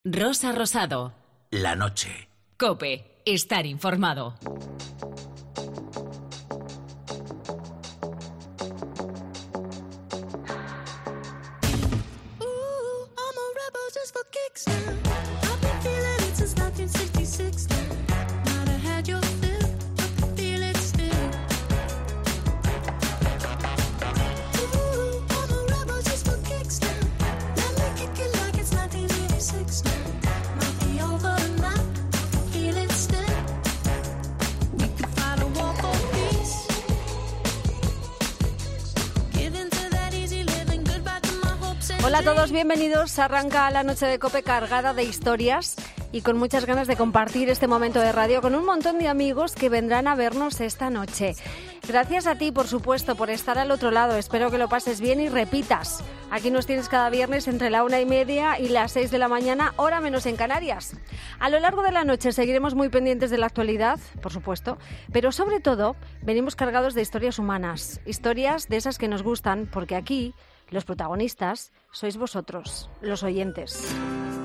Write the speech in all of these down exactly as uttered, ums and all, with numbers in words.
Rosa Rosado. La noche. COPE. Estar informado. Hola a todos, bienvenidos. Arranca la noche de COPE cargada de historias y con muchas ganas de compartir este momento de radio con un montón de amigos que vendrán a vernos esta noche. Gracias a ti, por supuesto, por estar al otro lado. Espero que lo pases bien y repitas. Aquí nos tienes cada viernes entre la una y media y las seis de la mañana, hora menos en Canarias. A lo largo de la noche seguiremos muy pendientes de la actualidad, por supuesto, pero sobre todo venimos cargados de historias humanas, historias de esas que nos gustan, porque aquí los protagonistas sois vosotros, los oyentes.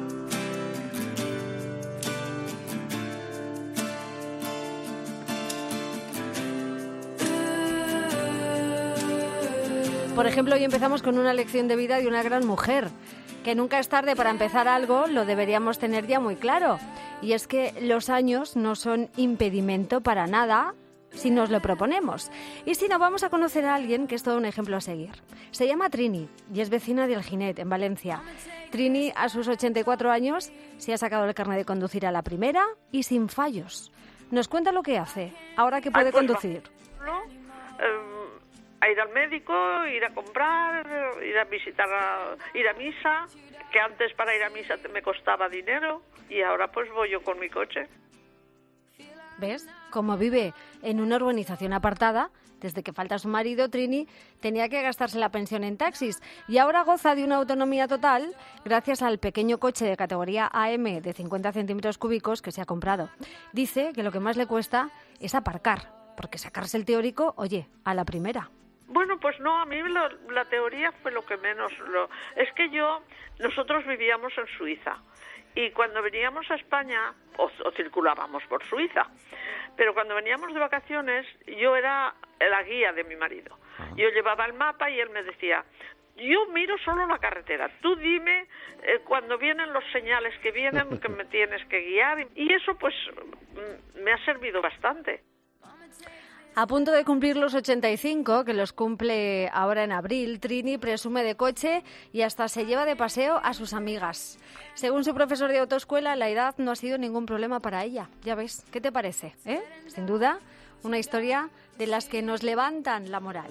Por ejemplo, hoy empezamos con una lección de vida de una gran mujer. Que nunca es tarde para empezar algo, lo deberíamos tener ya muy claro. Y es que los años no son impedimento para nada si nos lo proponemos. Y si no, vamos a conocer a alguien que es todo un ejemplo a seguir. Se llama Trini y es vecina de Alginet, en Valencia. Trini, a sus ochenta y cuatro años, se ha sacado el carnet de conducir a la primera y sin fallos. Nos cuenta lo que hace, ahora que puede Ay, pues, conducir. No, eh, a ir al médico, ir a comprar, ir a visitar, a, ir a misa, que antes para ir a misa me costaba dinero y ahora pues voy yo con mi coche. ¿Ves? Como vive en una urbanización apartada, desde que falta su marido, Trini tenía que gastarse la pensión en taxis y ahora goza de una autonomía total gracias al pequeño coche de categoría A M de cincuenta centímetros cúbicos que se ha comprado. Dice que lo que más le cuesta es aparcar, porque sacarse el teórico, oye, a la primera. Bueno, pues no, a mí lo, la teoría fue lo que menos... Lo, es que yo, nosotros vivíamos en Suiza. Y cuando veníamos a España, o, o circulábamos por Suiza, pero cuando veníamos de vacaciones, yo era la guía de mi marido. Yo llevaba el mapa y él me decía, yo miro solo la carretera, tú dime eh, cuando vienen los señales que vienen, que me tienes que guiar. Y eso pues me ha servido bastante. A punto de cumplir los ochenta y cinco, que los cumple ahora en abril, Trini presume de coche y hasta se lleva de paseo a sus amigas. Según su profesor de autoescuela, la edad no ha sido ningún problema para ella. Ya ves, ¿qué te parece? ¿Eh? Sin duda, una historia de las que nos levantan la moral.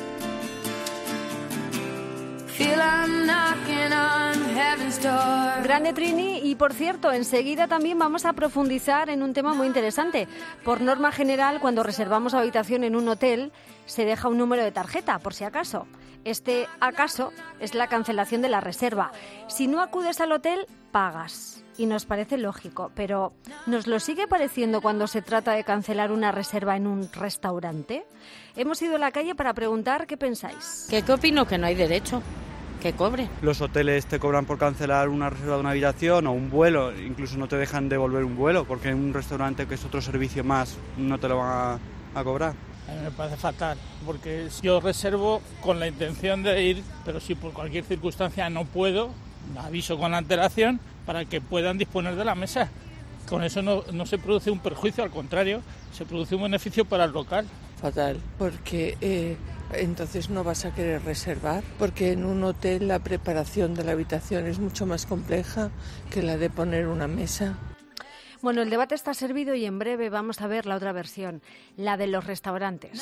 Grande Trini, y por cierto, enseguida también vamos a profundizar en un tema muy interesante. Por norma general, cuando reservamos habitación en un hotel, se deja un número de tarjeta, por si acaso. Este acaso es la cancelación de la reserva. Si no acudes al hotel, pagas. Y nos parece lógico, pero ¿nos lo sigue pareciendo cuando se trata de cancelar una reserva en un restaurante? Hemos ido a la calle para preguntar qué pensáis. ¿Qué, qué opino? Que no hay derecho. Que cobre. Los hoteles te cobran por cancelar una reserva de una habitación o un vuelo, incluso no te dejan devolver un vuelo, porque en un restaurante, que es otro servicio más, no te lo van a, a cobrar. A mí me parece fatal, porque yo reservo con la intención de ir, pero si por cualquier circunstancia no puedo, aviso con antelación para que puedan disponer de la mesa. Con eso no, no se produce un perjuicio, al contrario, se produce un beneficio para el local. Fatal, porque eh, entonces no vas a querer reservar, porque en un hotel la preparación de la habitación es mucho más compleja que la de poner una mesa. Bueno, el debate está servido y en breve vamos a ver la otra versión, la de los restaurantes.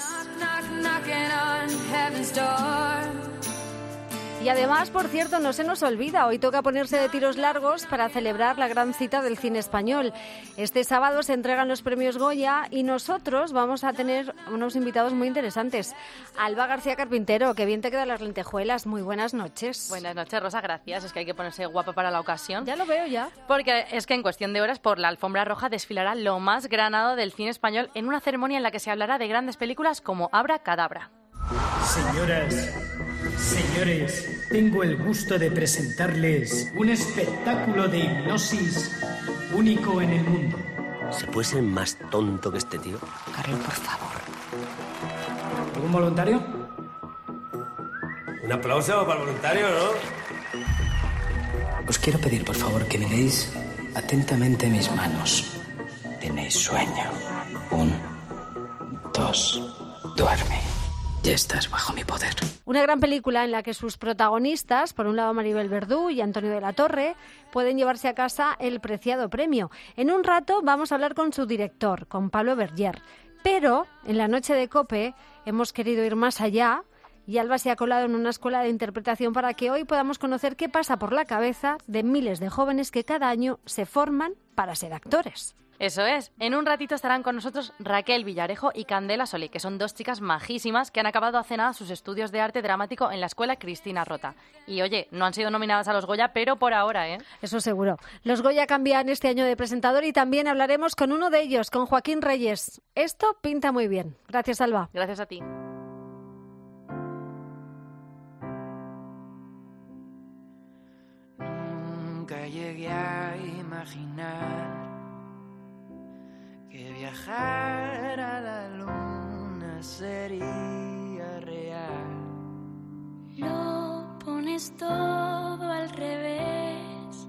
Y además, por cierto, no se nos olvida, hoy toca ponerse de tiros largos para celebrar la gran cita del cine español. Este sábado se entregan los premios Goya y nosotros vamos a tener unos invitados muy interesantes. Alba García Carpintero, que bien te quedan las lentejuelas. Muy buenas noches. Buenas noches, Rosa, gracias. Es que hay que ponerse guapa para la ocasión. Ya lo veo, ya. Porque es que en cuestión de horas por la alfombra roja desfilará lo más granado del cine español en una ceremonia en la que se hablará de grandes películas como Abra Cadabra. Señoras, señores, tengo el gusto de presentarles un espectáculo de hipnosis único en el mundo. ¿Se puede ser más tonto que este tío? Carlos, por favor. ¿Algún voluntario? Un aplauso para el voluntario, ¿no? Os quiero pedir, por favor, que miréis atentamente mis manos. Tenéis sueño. Un, dos, duerme. Ya estás bajo mi poder. Una gran película en la que sus protagonistas, por un lado Maribel Verdú y Antonio de la Torre, pueden llevarse a casa el preciado premio. En un rato vamos a hablar con su director, con Pablo Berger. Pero en la noche de COPE hemos querido ir más allá y Alba se ha colado en una escuela de interpretación para que hoy podamos conocer qué pasa por la cabeza de miles de jóvenes que cada año se forman para ser actores. Eso es. En un ratito estarán con nosotros Raquel Villarejo y Candela Solí, que son dos chicas majísimas que han acabado hace nada sus estudios de arte dramático en la escuela Cristina Rota. Y oye, no han sido nominadas a los Goya, pero por ahora, ¿eh? Eso seguro. Los Goya cambian este año de presentador y también hablaremos con uno de ellos, con Joaquín Reyes. Esto pinta muy bien. Gracias, Alba. Gracias a ti. Nunca llegué a imaginar que viajar a la luna sería real. Lo pones todo al revés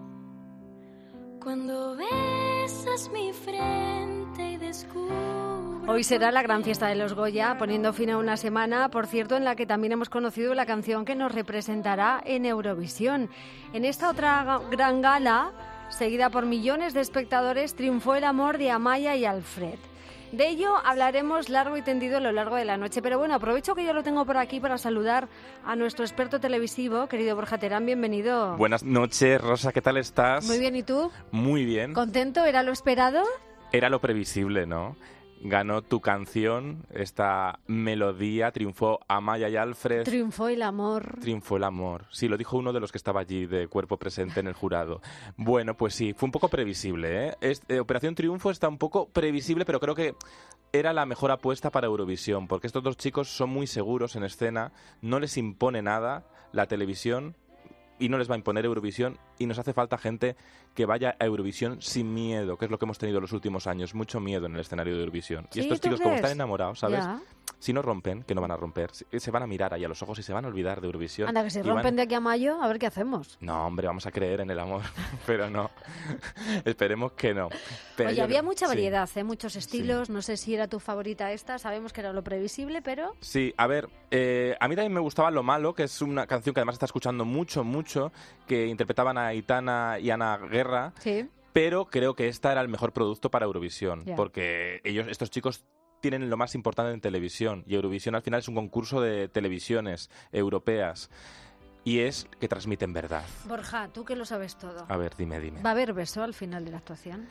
cuando besas mi frente y descubro. Hoy será la gran fiesta de los Goya, poniendo fin a una semana, por cierto, en la que también hemos conocido la canción que nos representará en Eurovisión. En esta otra gran gala, seguida por millones de espectadores, triunfó el amor de Amaya y Alfred. De ello hablaremos largo y tendido a lo largo de la noche. Pero bueno, aprovecho que ya lo tengo por aquí para saludar a nuestro experto televisivo, querido Borja Terán, bienvenido. Buenas noches, Rosa, ¿qué tal estás? Muy bien, ¿y tú? Muy bien. ¿Contento? ¿Era lo esperado? Era lo previsible, ¿no? Ganó Tu Canción, esta melodía, triunfó Amaya y Alfred. Triunfó el amor. Triunfó el amor. Sí, lo dijo uno de los que estaba allí de cuerpo presente en el jurado. Bueno, pues sí, fue un poco previsible, ¿eh? Es, eh, Operación Triunfo está un poco previsible, pero creo que era la mejor apuesta para Eurovisión, porque estos dos chicos son muy seguros en escena, no les impone nada la televisión y no les va a imponer Eurovisión, y nos hace falta gente que vaya a Eurovisión sin miedo, que es lo que hemos tenido los últimos años, mucho miedo en el escenario de Eurovisión. ¿Sí, y estos tú chicos, crees? como están enamorados, ¿sabes? Ya. Si no rompen, que no van a romper, se van a mirar ahí a los ojos y se van a olvidar de Eurovisión. Anda, que si Y rompen van... de aquí a mayo, a ver qué hacemos. No, hombre, vamos a creer en el amor, pero no. Esperemos que no. Pero Oye, yo... había mucha sí. variedad, ¿eh? Muchos estilos, sí. No sé si era tu favorita esta, sabemos que era lo previsible, pero... Sí, a ver, eh, a mí también me gustaba Lo Malo, que es una canción que además está escuchando mucho, mucho, que interpretaban a Aitana y Ana Guerra. Sí. Pero creo que esta era el mejor producto para Eurovisión, Yeah. porque ellos, estos chicos tienen lo más importante en televisión, y Eurovisión al final es un concurso de televisiones europeas, y es que transmiten verdad. Borja, tú que lo sabes todo. A ver, dime, dime. ¿Va a haber beso al final de la actuación?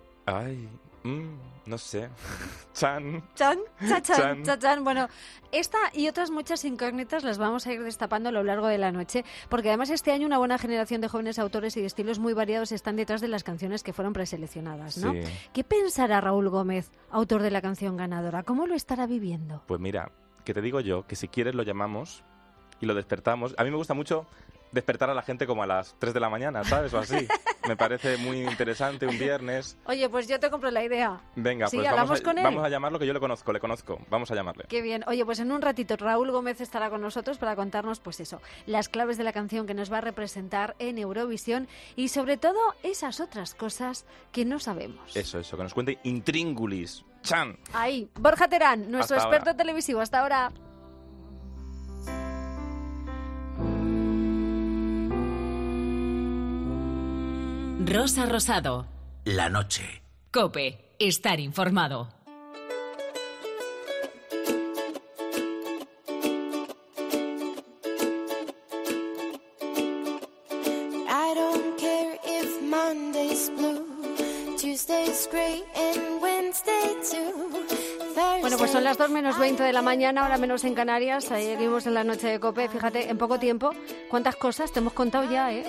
Ay, mmm, no sé. Chan. Chan, cha, chan, Chan. cha, chan. Bueno, esta y otras muchas incógnitas las vamos a ir destapando a lo largo de la noche, porque además este año una buena generación de jóvenes autores y de estilos muy variados están detrás de las canciones que fueron preseleccionadas, ¿no? Sí. ¿Qué pensará Raúl Gómez, autor de la canción ganadora? ¿Cómo lo estará viviendo? Pues mira, que te digo yo, que si quieres lo llamamos y lo despertamos. A mí me gusta mucho despertar a la gente como a las tres de la mañana, ¿sabes? O así. Me parece muy interesante un viernes. Oye, pues yo te compro la idea. Venga, sí, pues hablamos vamos a, con él. vamos a llamarlo, que yo le conozco, le conozco. Vamos a llamarle. Qué bien. Oye, pues en un ratito Raúl Gómez estará con nosotros para contarnos, pues eso, las claves de la canción que nos va a representar en Eurovisión y sobre todo esas otras cosas que no sabemos. Eso, eso, que nos cuente intríngulis. ¡Chan! Ahí, Borja Terán, nuestro Hasta experto ahora. televisivo. Hasta ahora. Rosa Rosado. La noche. COPE. Estar informado. I don't care if Monday's blue, Tuesday's gray and Wednesday too. Bueno, pues son las dos menos veinte de la mañana, ahora menos en Canarias. Seguimos en la noche de COPE. Fíjate, en poco tiempo, cuántas cosas te hemos contado ya, ¿eh?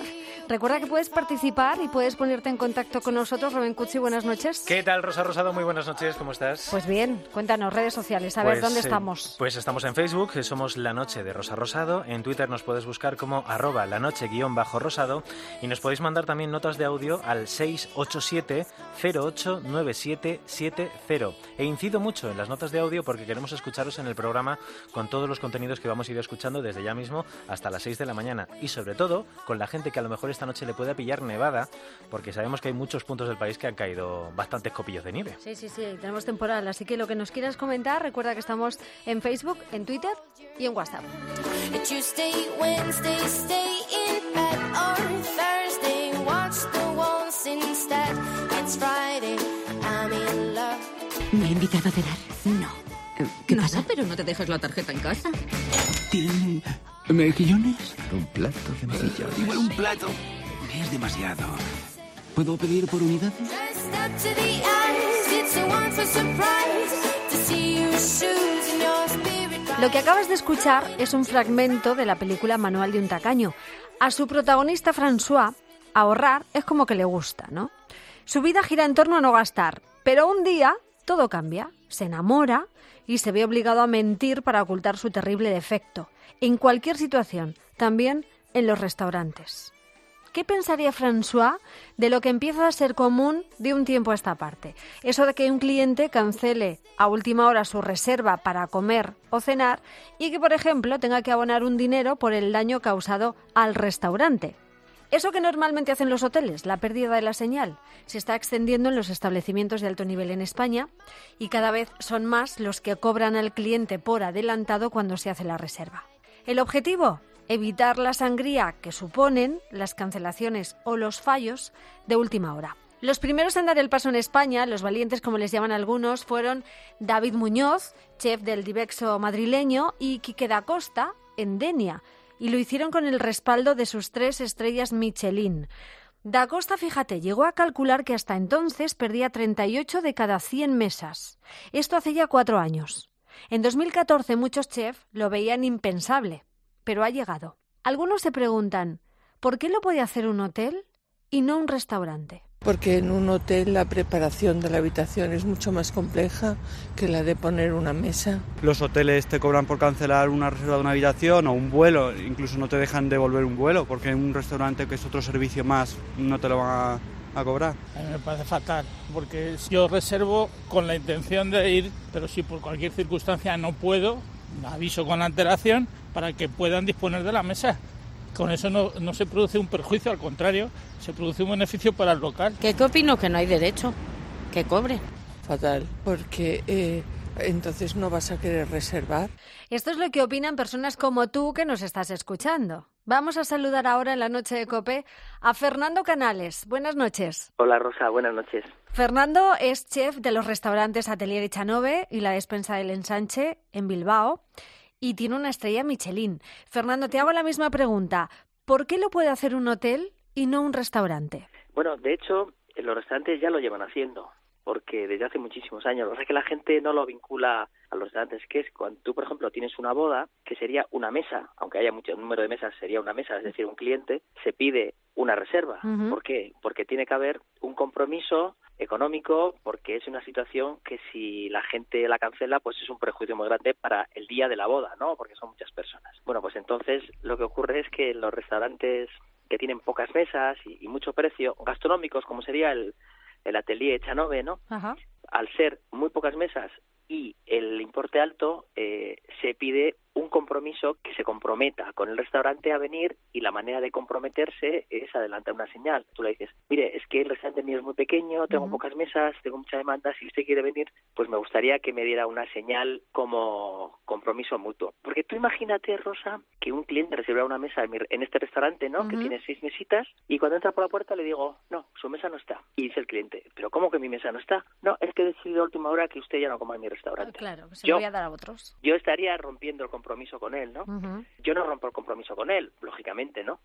Recuerda que puedes participar y puedes ponerte en contacto con nosotros. Rubén Cuchi, buenas noches. ¿Qué tal, Rosa Rosado? Muy buenas noches, ¿cómo estás? Pues bien, cuéntanos, redes sociales, a ver Pues, dónde eh, estamos. Pues estamos en Facebook, que somos La Noche de Rosa Rosado. En Twitter nos puedes buscar como arroba la noche guión bajo rosado. Y nos podéis mandar también notas de audio al seis ocho siete cero ocho nueve siete siete cero. E incido mucho en las notas de audio porque queremos escucharos en el programa con todos los contenidos que vamos a ir escuchando desde ya mismo hasta las seis de la mañana. Y sobre todo con la gente que a lo mejor esta noche le pueda pillar nevada, porque sabemos que hay muchos puntos del país que han caído bastantes copillos de nieve. Sí, sí, sí, tenemos temporal, así que lo que nos quieras comentar, recuerda que estamos en Facebook, en Twitter y en WhatsApp. Tuesday, Wednesday, stay in bed, or Thursday, watch the walls instead. It's Friday, I'm in love. ¿Me ha invitado a cenar? No. ¿Qué pasa? Pero no te dejas la tarjeta en casa. ¿Tienen mejillones? Un plato de mejillones. Igual un plato. Es demasiado. ¿Puedo pedir por unidad? Dressed up to the eyes, it's a wonderful surprise to see your shoes and your spirit rise. Lo que acabas de escuchar es un fragmento de la película Manual de un tacaño. A su protagonista, François, ahorrar es como que le gusta, ¿no? Su vida gira en torno a no gastar, pero un día todo cambia, se enamora y se ve obligado a mentir para ocultar su terrible defecto. En cualquier situación, también en los restaurantes. ¿Qué pensaría François de lo que empieza a ser común de un tiempo a esta parte? Eso de que un cliente cancele a última hora su reserva para comer o cenar y que, por ejemplo, tenga que abonar un dinero por el daño causado al restaurante. Eso que normalmente hacen los hoteles, la pérdida de la señal, se está extendiendo en los establecimientos de alto nivel en España y cada vez son más los que cobran al cliente por adelantado cuando se hace la reserva. ¿El objetivo? Evitar la sangría que suponen las cancelaciones o los fallos de última hora. Los primeros en dar el paso en España, los valientes como les llaman algunos, fueron David Muñoz, chef del Divexo madrileño, y Quique da Costa, en Denia, y lo hicieron con el respaldo de sus tres estrellas Michelin. Da Costa, fíjate, llegó a calcular que hasta entonces perdía treinta y ocho de cada cien mesas. Esto hace ya cuatro años. En dos mil catorce muchos chefs lo veían impensable, pero ha llegado. Algunos se preguntan, ¿por qué lo puede hacer un hotel y no un restaurante? Porque en un hotel la preparación de la habitación es mucho más compleja que la de poner una mesa. Los hoteles te cobran por cancelar una reserva de una habitación o un vuelo, incluso no te dejan devolver un vuelo, porque en un restaurante, que es otro servicio más, no te lo van a, a cobrar. A mí me parece fatal, porque yo reservo con la intención de ir, pero si por cualquier circunstancia no puedo, aviso con antelación para que puedan disponer de la mesa. Con eso no, no se produce un perjuicio, al contrario, se produce un beneficio para el local. ¿Qué, qué opino? Que no hay derecho, que cobre. Fatal, porque eh, entonces no vas a querer reservar. Esto es lo que opinan personas como tú que nos estás escuchando. Vamos a saludar ahora en la noche de COPE a Fernando Canales. Buenas noches. Hola Rosa, buenas noches. Fernando es chef de los restaurantes Atelier Echanove y la despensa del Ensanche en Bilbao y tiene una estrella Michelin. Fernando, te hago la misma pregunta. ¿Por qué lo puede hacer un hotel y no un restaurante? Bueno, de hecho, los restaurantes ya lo llevan haciendo, porque desde hace muchísimos años. O sea que la gente no lo vincula a los restaurantes, que es cuando tú, por ejemplo, tienes una boda, que sería una mesa, aunque haya mucho número de mesas, sería una mesa, es decir, un cliente, se pide una reserva. Uh-huh. ¿Por qué? Porque tiene que haber un compromiso económico, porque es una situación que si la gente la cancela, pues es un perjuicio muy grande para el día de la boda, ¿no? Porque son muchas personas. Bueno, pues entonces lo que ocurre es que los restaurantes que tienen pocas mesas y, y mucho precio, gastronómicos, como sería el, el Atelier Echanove, ¿no? Ajá. Al ser muy pocas mesas y el importe alto, eh, se pide un compromiso que se comprometa con el restaurante a venir, y la manera de comprometerse es adelantar una señal. Tú le dices, mire, es que el restaurante mío es muy pequeño, tengo uh-huh. pocas mesas, tengo mucha demanda, si usted quiere venir, pues me gustaría que me diera una señal como compromiso mutuo. Porque tú imagínate, Rosa, que un cliente reserva una mesa en este restaurante, ¿no? Uh-huh. Que tiene seis mesitas, y cuando entra por la puerta le digo, no, su mesa no está. Y dice el cliente, ¿pero cómo que mi mesa no está? No, es que he decidido a última hora que usted ya no coma en mi restaurante. Claro, se yo, lo voy a dar a otros. Yo estaría rompiendo el compromiso con él, ¿no? Uh-huh. Yo no rompo el compromiso con él, lógicamente, ¿no?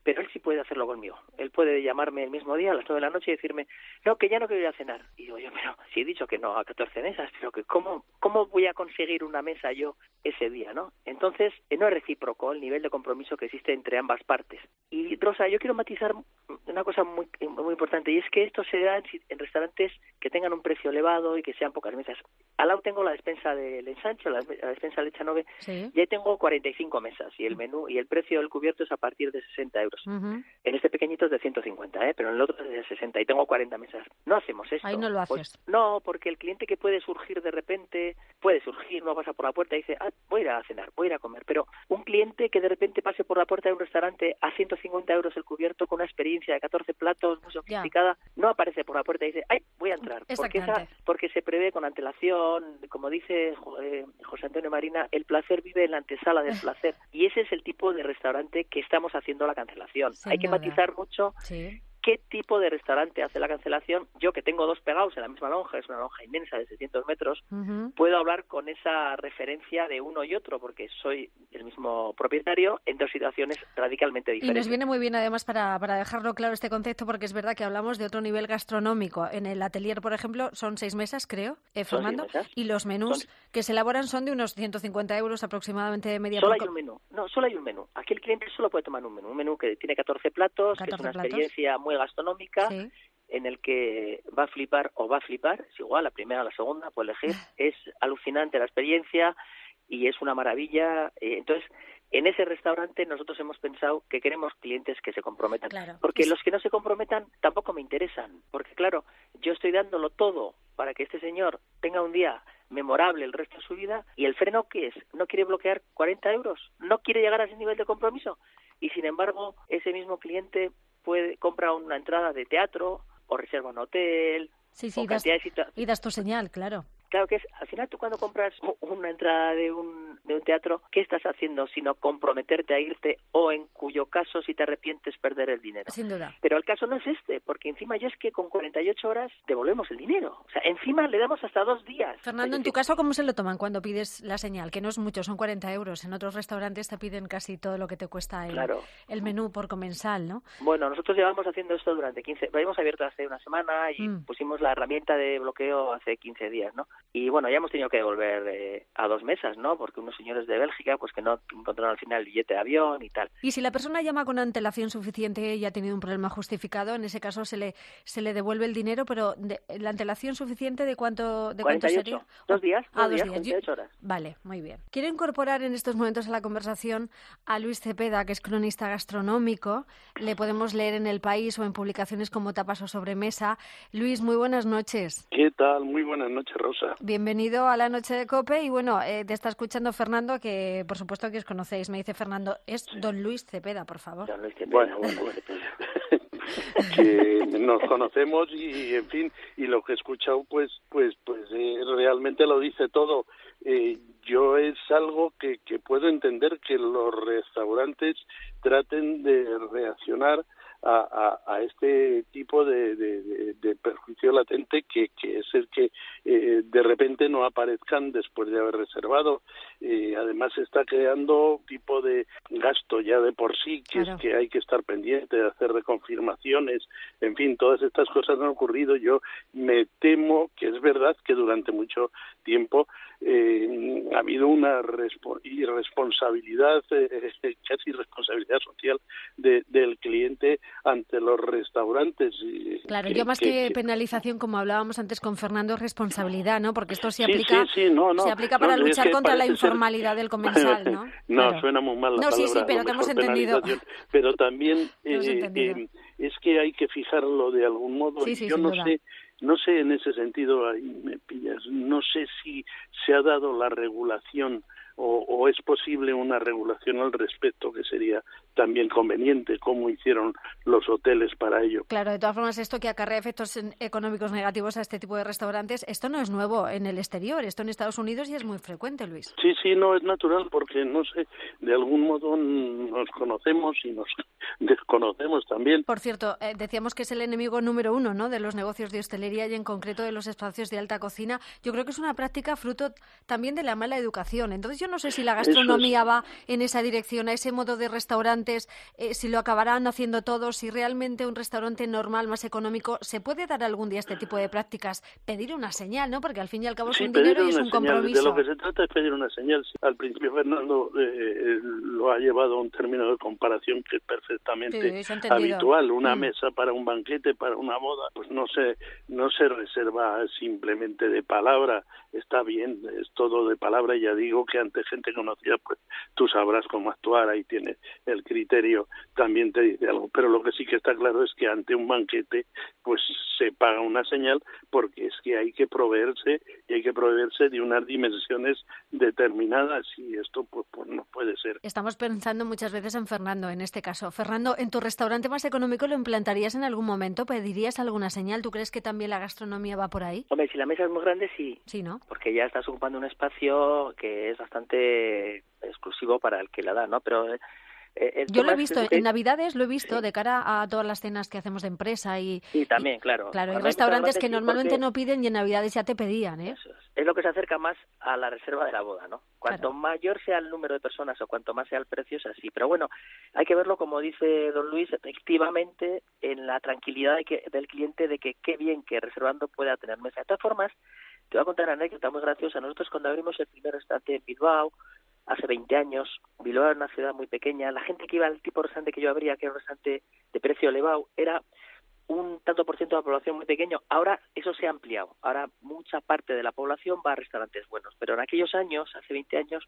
pero él sí puede hacerlo conmigo. Él puede llamarme el mismo día a las nueve de la noche y decirme, no, que ya no quiero ir a cenar. Y digo yo, pero si he dicho que no a catorce mesas, pero que cómo, cómo voy a conseguir una mesa yo ese día, ¿no? Entonces, eh, no es recíproco el nivel de compromiso que existe entre ambas partes. Y, Rosa, yo quiero matizar una cosa muy, muy importante, y es que esto se da en, en restaurantes que tengan un precio elevado y que sean pocas mesas. Al lado tengo la despensa del Ensanche, la, la despensa del Echanove, sí. Y ahí tengo cuarenta y cinco mesas, y el menú y el precio del cubierto es a partir de sesenta euros. Uh-huh. En este pequeñito es de ciento cincuenta, ¿eh? Pero en el otro es de sesenta, y tengo cuarenta mesas. No hacemos esto. Ahí no lo haces. Pues, no, porque el cliente que puede surgir de repente, puede surgir, no pasa por la puerta y dice, ah, voy a ir a cenar, voy a ir a comer. Pero un cliente que de repente pase por la puerta de un restaurante a ciento cincuenta euros el cubierto con una experiencia de catorce platos, muy sofisticada, yeah. no aparece por la puerta y dice, ay, voy a entrar. Porque, esa, porque se prevé con antelación, como dice eh, José Antonio Marina, el placer vive en la antesala del placer. Y ese es el tipo de restaurante que estamos haciendo la cancelación. Sin Hay que duda. matizar mucho sí. qué tipo de restaurante hace la cancelación. Yo, que tengo dos pegados en la misma lonja, es una lonja inmensa de seiscientos metros, uh-huh. puedo hablar con esa referencia de uno y otro, porque soy el mismo propietario en dos situaciones radicalmente diferentes. Y nos viene muy bien, además, para, para dejarlo claro este concepto, porque es verdad que hablamos de otro nivel gastronómico. En el atelier, por ejemplo, son seis mesas, creo, eh, Fernando, y los menús son... que se elaboran son de unos ciento cincuenta euros aproximadamente de media. Solo hay un menú, no, solo hay un menú. Aquí el cliente solo puede tomar un menú, un menú que tiene catorce platos, catorce que es una platos. experiencia muy gastronómica, sí. en el que va a flipar o va a flipar, es igual, la primera o la segunda, puede elegir, es alucinante la experiencia y es una maravilla. Eh, entonces, en ese restaurante nosotros hemos pensado que queremos clientes que se comprometan, claro. porque los que no se comprometan tampoco me interesan, porque claro, yo estoy dándolo todo para que este señor tenga un día memorable el resto de su vida, y el freno, ¿qué es? No quiere bloquear cuarenta euros, no quiere llegar a ese nivel de compromiso, y sin embargo, ese mismo cliente puede compra una entrada de teatro o reserva un hotel. Sí, sí, das, situa- y das tu señal, claro. Claro que es, al final tú cuando compras una entrada de un, de un teatro, ¿qué estás haciendo sino comprometerte a irte, o en cuyo caso, si te arrepientes, perder el dinero? Sin duda. Pero el caso no es este, porque encima ya es que con cuarenta y ocho horas devolvemos el dinero. O sea, encima le damos hasta dos días. Fernando, en tu caso, ¿cómo se lo toman cuando pides la señal? Que no es mucho, son cuarenta euros. En otros restaurantes te piden casi todo lo que te cuesta el, claro. el menú por comensal, ¿no? Bueno, nosotros llevamos haciendo esto durante quince... Habíamos abierto hace una semana y mm. pusimos la herramienta de bloqueo hace quince días, ¿no? Y bueno, ya hemos tenido que devolver eh, a dos mesas, ¿no? Porque unos señores de Bélgica, pues que no encontraron al final el billete de avión y tal. Y si la persona llama con antelación suficiente y ha tenido un problema justificado, en ese caso se le se le devuelve el dinero, pero de, la antelación suficiente de cuánto de cuarenta y ocho. Cuánto sería? Dos días, ah, dos días, cuarenta y ocho horas. Vale, muy bien. Quiero incorporar en estos momentos a la conversación a Luis Cepeda, que es cronista gastronómico. Le podemos leer en El País o en publicaciones como Tapas o Sobremesa. Luis, muy buenas noches. ¿Qué tal? Muy buenas noches, Rosa. Bienvenido a la noche de COPE y bueno, eh, te está escuchando Fernando, que por supuesto que os conocéis. Me dice Fernando, es don Luis Cepeda, por favor. Don Luis Cepeda. Bueno, bueno, bueno. Que nos conocemos y, en fin, y lo que he escuchado, pues, pues, pues eh, realmente lo dice todo. Eh, yo es algo que, que puedo entender que los restaurantes traten de reaccionar A, a, a este tipo de, de, de, de perjuicio latente que, que es el que eh, de repente no aparezcan después de haber reservado. Eh, además se está creando un tipo de gasto ya de por sí, que claro. es que hay que estar pendiente de hacer reconfirmaciones, en fin, todas estas cosas han ocurrido. Yo me temo que es verdad que durante mucho tiempo eh, ha habido una respo- irresponsabilidad, eh, casi irresponsabilidad social de, del cliente ante los restaurantes. Claro, que, yo más que, que, que penalización, como hablábamos antes con Fernando, es responsabilidad, ¿no? Porque esto se aplica, sí, sí, sí, no, no, se aplica para no, luchar es que contra la informalidad ser... del comensal, ¿no? No, claro. suena muy mal la no, palabra. Sí, sí, pero te hemos entendido. Pero también hemos eh, entendido. eh, es que hay que fijarlo de algún modo. Sí, sí, yo no duda. sé, no sé en ese sentido, ahí me pillas, no sé si se ha dado la regulación O, o es posible una regulación al respecto, que sería también conveniente, como hicieron los hoteles para ello. Claro, de todas formas, esto que acarrea efectos económicos negativos a este tipo de restaurantes, esto no es nuevo en el exterior, esto en Estados Unidos ya es muy frecuente, Luis. Sí, sí, no, es natural, porque, no sé, de algún modo nos conocemos y nos desconocemos también. Por cierto, eh, decíamos que es el enemigo número uno, ¿no?, de los negocios de hostelería y en concreto de los espacios de alta cocina. Yo creo que es una práctica fruto también de la mala educación. Entonces, yo no sé si la gastronomía es. va en esa dirección, a ese modo de restaurante restaurantes, eh, si lo acabarán haciendo todos, si realmente un restaurante normal, más económico, ¿se puede dar algún día este tipo de prácticas? Pedir una señal, ¿no? Porque al fin y al cabo es sí, un dinero y es una un señal. compromiso. De lo que se trata es pedir una señal. Al principio Fernando eh, lo ha llevado a un término de comparación que es perfectamente sí, habitual. Una mm. mesa para un banquete, para una boda, pues no se, no se reserva simplemente de palabra. Está bien, es todo de palabra. Ya digo que ante gente conocida, pues tú sabrás cómo actuar, ahí tienes el criterio, también te dice algo. Pero lo que sí que está claro es que ante un banquete, pues se paga una señal, porque es que hay que proveerse y hay que proveerse de unas dimensiones determinadas, y esto pues, pues no puede ser. Estamos pensando muchas veces en Fernando, en este caso. Fernando, ¿en tu restaurante más económico lo implantarías en algún momento? ¿Pedirías alguna señal? ¿Tú crees que también la gastronomía va por ahí? Hombre, si la mesa es muy grande, sí. Sí, ¿no? Porque ya estás ocupando un espacio que es bastante exclusivo para el que la da, ¿no? Pero... Eh, Yo lo he visto, que... en Navidades lo he visto, sí. de cara a todas las cenas que hacemos de empresa y... Sí, también, claro. Claro, hay restaurantes que sí, normalmente porque... no piden y en Navidades ya te pedían, ¿eh? Eso es. es lo que se acerca más a la reserva de la boda, ¿no? Cuanto claro. mayor sea el número de personas o cuanto más sea el precio, es así. Pero bueno, hay que verlo, como dice don Luis, efectivamente, en la tranquilidad de que, del cliente de que qué bien que reservando pueda tener mesa. De todas formas, te voy a contar una anécdota muy graciosa. Nosotros cuando abrimos el primer restaurante en Bilbao, hace veinte años, Bilbao era una ciudad muy pequeña, la gente que iba al tipo de restaurante que yo abría, que era un restaurante de precio elevado, era un tanto por ciento de la población muy pequeño. Ahora eso se ha ampliado, ahora mucha parte de la población va a restaurantes buenos, pero en aquellos años, hace veinte años,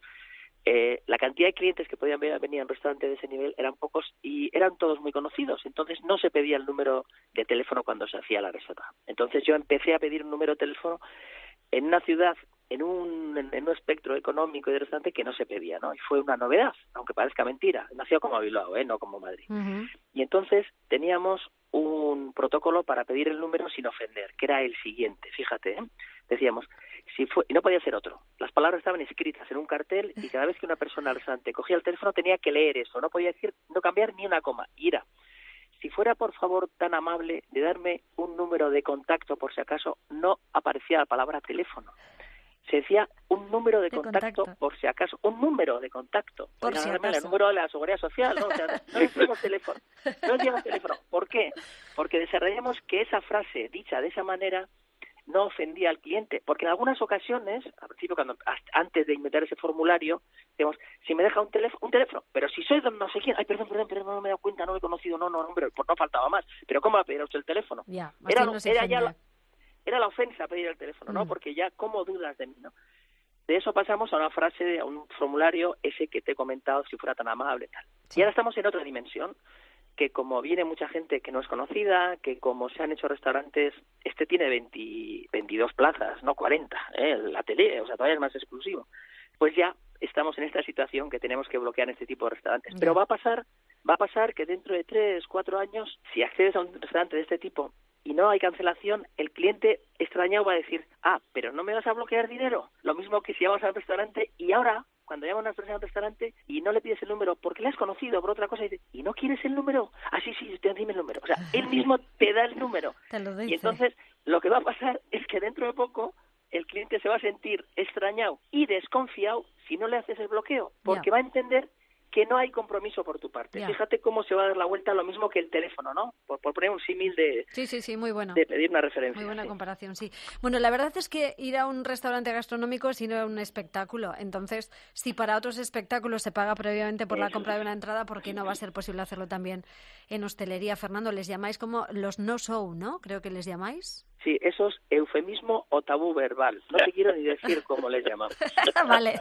eh, la cantidad de clientes que podían venir a un restaurante de ese nivel eran pocos y eran todos muy conocidos, entonces no se pedía el número de teléfono cuando se hacía la reserva. Entonces yo empecé a pedir un número de teléfono en una ciudad, en un, en un espectro económico y de restaurante que no se pedía, ¿no? Y fue una novedad, aunque parezca mentira. Nació como Bilbao, ¿eh? No como Madrid. Uh-huh. Y entonces teníamos un protocolo para pedir el número sin ofender, que era el siguiente, fíjate, ¿eh? Decíamos, si fue, y no podía ser otro. Las palabras estaban escritas en un cartel y cada vez que una persona al restaurante cogía el teléfono tenía que leer eso, no podía decir, no cambiar ni una coma. Y era, si fuera por favor tan amable de darme un número de contacto por si acaso no aparecía la palabra teléfono. Se decía un número de, de contacto, contacto por si acaso, un número de contacto. Por Oiga, si el número de la seguridad social, ¿no? O sea, no decíamos teléfono. No decíamos teléfono. ¿Por qué? Porque desarrollamos que esa frase dicha de esa manera no ofendía al cliente, porque en algunas ocasiones, al principio, cuando antes de inventar ese formulario, decimos, si me deja un teléfono, un teléfono, pero si soy don no sé quién, ay, perdón, perdón, perdón, no me he dado cuenta, no lo he conocido, no, no, no, hombre, pues no faltaba más, pero ¿cómo va a pedir usted el teléfono? Ya, era, no era ya la, era la ofensa pedir el teléfono, ¿no? Mm. Porque ya, ¿cómo dudas de mí, no? De eso pasamos a una frase, a un formulario, ese que te he comentado, si fuera tan amable, tal. Sí. Y ahora estamos en otra dimensión, que como viene mucha gente que no es conocida, que como se han hecho restaurantes, este tiene veinte, veintidós plazas, no cuarenta, ¿eh? El atelier, o sea, todavía es más exclusivo. Pues ya estamos en esta situación que tenemos que bloquear este tipo de restaurantes. Yeah. Pero va a pasar, va a pasar que dentro de tres, cuatro años, si accedes a un restaurante de este tipo y no hay cancelación, el cliente extrañado va a decir, ah, pero no me vas a bloquear dinero. Lo mismo que si vamos al restaurante y ahora, cuando llama una persona a un restaurante y no le pides el número porque le has conocido por otra cosa y dice, ¿y no quieres el número? Ah, sí, sí, te dime el número. O sea, él mismo te da el número. Te lo dice. Y entonces lo que va a pasar es que dentro de poco el cliente se va a sentir extrañado y desconfiado si no le haces el bloqueo, porque yeah. va a entender que no hay compromiso por tu parte. Yeah. Fíjate cómo se va a dar la vuelta, lo mismo que el teléfono, ¿no? Por, por poner un símil de, sí, sí, sí, muy bueno. de pedir una referencia. Muy buena sí. comparación, sí. Bueno, la verdad es que ir a un restaurante gastronómico es ir a un espectáculo. Entonces, si para otros espectáculos se paga previamente por Eso la compra es. de una entrada, ¿por qué no va a ser posible hacerlo también en hostelería? Fernando, les llamáis como los no-show, ¿no? Creo que les llamáis. Sí, eso es eufemismo o tabú verbal. No te quiero ni decir cómo les llamamos. Vale,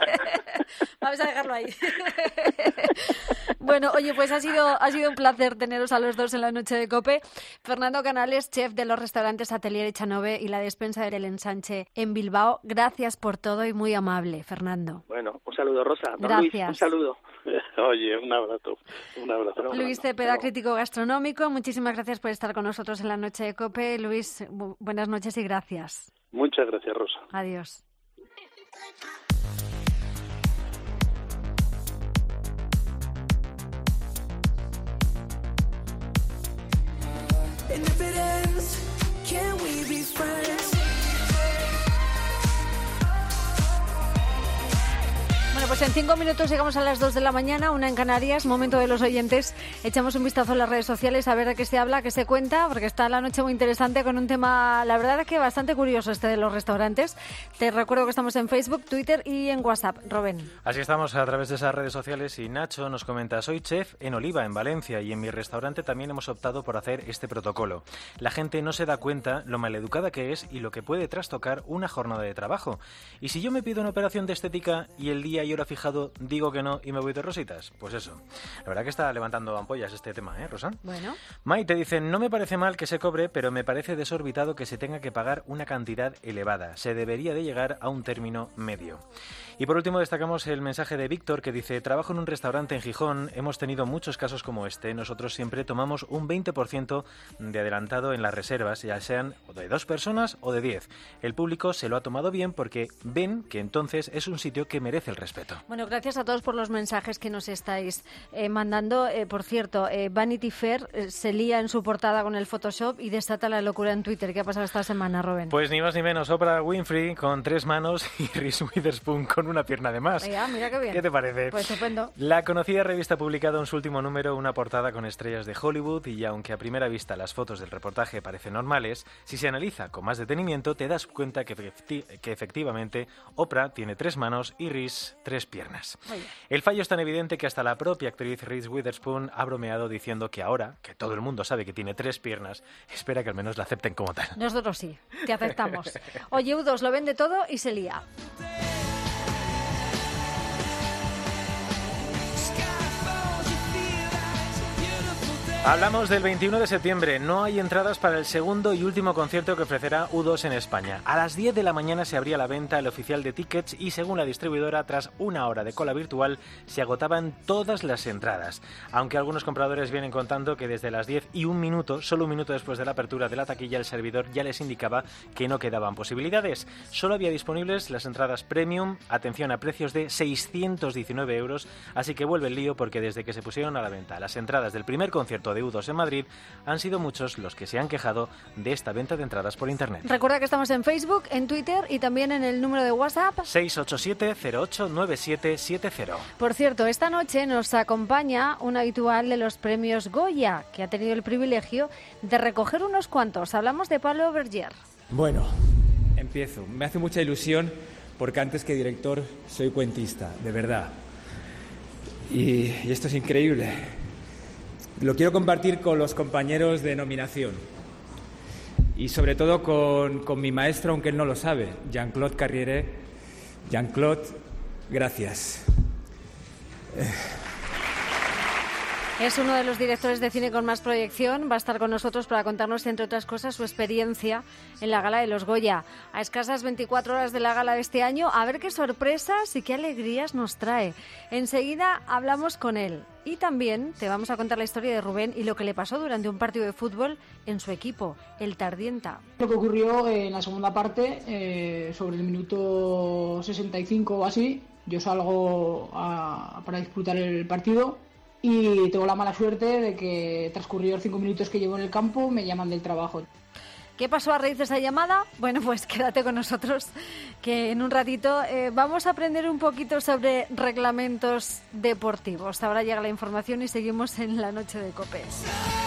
vamos a dejarlo ahí. Bueno, oye, pues ha sido ha sido un placer teneros a los dos en la noche de COPE. Fernando Canales, chef de los restaurantes Atelier Echanove y la despensa del Ensanche en Bilbao. Gracias por todo y muy amable, Fernando. Bueno, un saludo, Rosa. Don Gracias. Luis, un saludo. Oye, un abrazo. Un abrazo. Luis Cepeda, crítico gastronómico. Muchísimas gracias por estar con nosotros en la noche de COPE. Luis, bu- buenas noches y gracias. Muchas gracias, Rosa. Adiós. Bueno, pues en cinco minutos llegamos a las dos de la mañana, una en Canarias, momento de los oyentes. Echamos un vistazo a las redes sociales a ver de qué se habla, qué se cuenta, porque está la noche muy interesante con un tema, la verdad es que bastante curioso este de los restaurantes. Te recuerdo que estamos en Facebook, Twitter y en WhatsApp. Rubén. Así estamos a través de esas redes sociales y Nacho nos comenta: soy chef en Oliva, en Valencia, y en mi restaurante también hemos optado por hacer este protocolo. La gente no se da cuenta lo maleducada que es y lo que puede trastocar una jornada de trabajo. Y si yo me pido una operación de estética y el día y hora fijado digo que no y me voy de rositas, pues eso. La verdad que está levantando ampollas este tema, ¿eh, Rosan? Bueno. Maite dice: no me parece mal que se cobre, pero me parece desorbitado que se tenga que pagar una cantidad elevada. Se debería de llegar a un término medio. Y por último destacamos el mensaje de Víctor, que dice: trabajo en un restaurante en Gijón, hemos tenido muchos casos como este. Nosotros siempre tomamos un veinte por ciento de adelantado en las reservas, ya sean de dos personas o de diez. El público se lo ha tomado bien porque ven que entonces es un sitio que merece el respeto. Bueno, gracias a todos por los mensajes que nos estáis eh, mandando. Eh, por cierto, eh, Vanity Fair eh, se lía en su portada con el Photoshop y desata la locura en Twitter. ¿Qué ha pasado esta semana, Rubén? Pues ni más ni menos, Oprah Winfrey con tres manos y Reese Witherspoon con una pierna de más. Ya, mira qué bien. ¿Qué te parece? Pues estupendo. La conocida revista ha publicado en su último número una portada con estrellas de Hollywood y aunque a primera vista las fotos del reportaje parecen normales, si se analiza con más detenimiento te das cuenta que, efecti- que efectivamente Oprah tiene tres manos y Reese tres piernas. Oye. El fallo es tan evidente que hasta la propia actriz Reese Witherspoon ha bromeado diciendo que ahora, que todo el mundo sabe que tiene tres piernas, espera que al menos la acepten como tal. Nosotros sí, te aceptamos. Oye, U dos lo vende todo y se lía. Hablamos del veintiuno de septiembre. No hay entradas para el segundo y último concierto que ofrecerá U dos en España. A las diez de la mañana se abría la venta el oficial de tickets y, según la distribuidora, tras una hora de cola virtual, se agotaban todas las entradas. Aunque algunos compradores vienen contando que desde las diez y un minuto, solo un minuto después de la apertura de la taquilla, el servidor ya les indicaba que no quedaban posibilidades. Solo había disponibles las entradas premium, atención, a precios de seiscientos diecinueve euros, así que vuelve el lío porque desde que se pusieron a la venta las entradas del primer concierto de U dos en Madrid, han sido muchos los que se han quejado de esta venta de entradas por internet. Recuerda que estamos en Facebook, en Twitter y también en el número de WhatsApp seis ocho siete cero ocho nueve siete siete cero. Por cierto, esta noche nos acompaña un habitual de los premios Goya, que ha tenido el privilegio de recoger unos cuantos. Hablamos de Pablo Berger. Bueno, empiezo. Me hace mucha ilusión porque antes que director soy cuentista, de verdad. Y, y esto es increíble. Lo quiero compartir con los compañeros de nominación y sobre todo con, con mi maestro, aunque él no lo sabe, Jean-Claude Carriere. Jean-Claude, gracias. Eh. Es uno de los directores de cine con más proyección. Va a estar con nosotros para contarnos, entre otras cosas, su experiencia en la Gala de los Goya. A escasas veinticuatro horas de la Gala de este año, a ver qué sorpresas y qué alegrías nos trae. Enseguida hablamos con él. Y también te vamos a contar la historia de Rubén y lo que le pasó durante un partido de fútbol en su equipo, el Tardienta. Lo que ocurrió en la segunda parte, eh, sobre el minuto sesenta y cinco o así, yo salgo a, para disputar el partido y tengo la mala suerte de que transcurridos cinco minutos que llevo en el campo me llaman del trabajo. ¿Qué pasó a raíz de esa llamada? Bueno, pues quédate con nosotros, que en un ratito eh, vamos a aprender un poquito sobre reglamentos deportivos. Ahora llega la información y seguimos en la noche de COPE.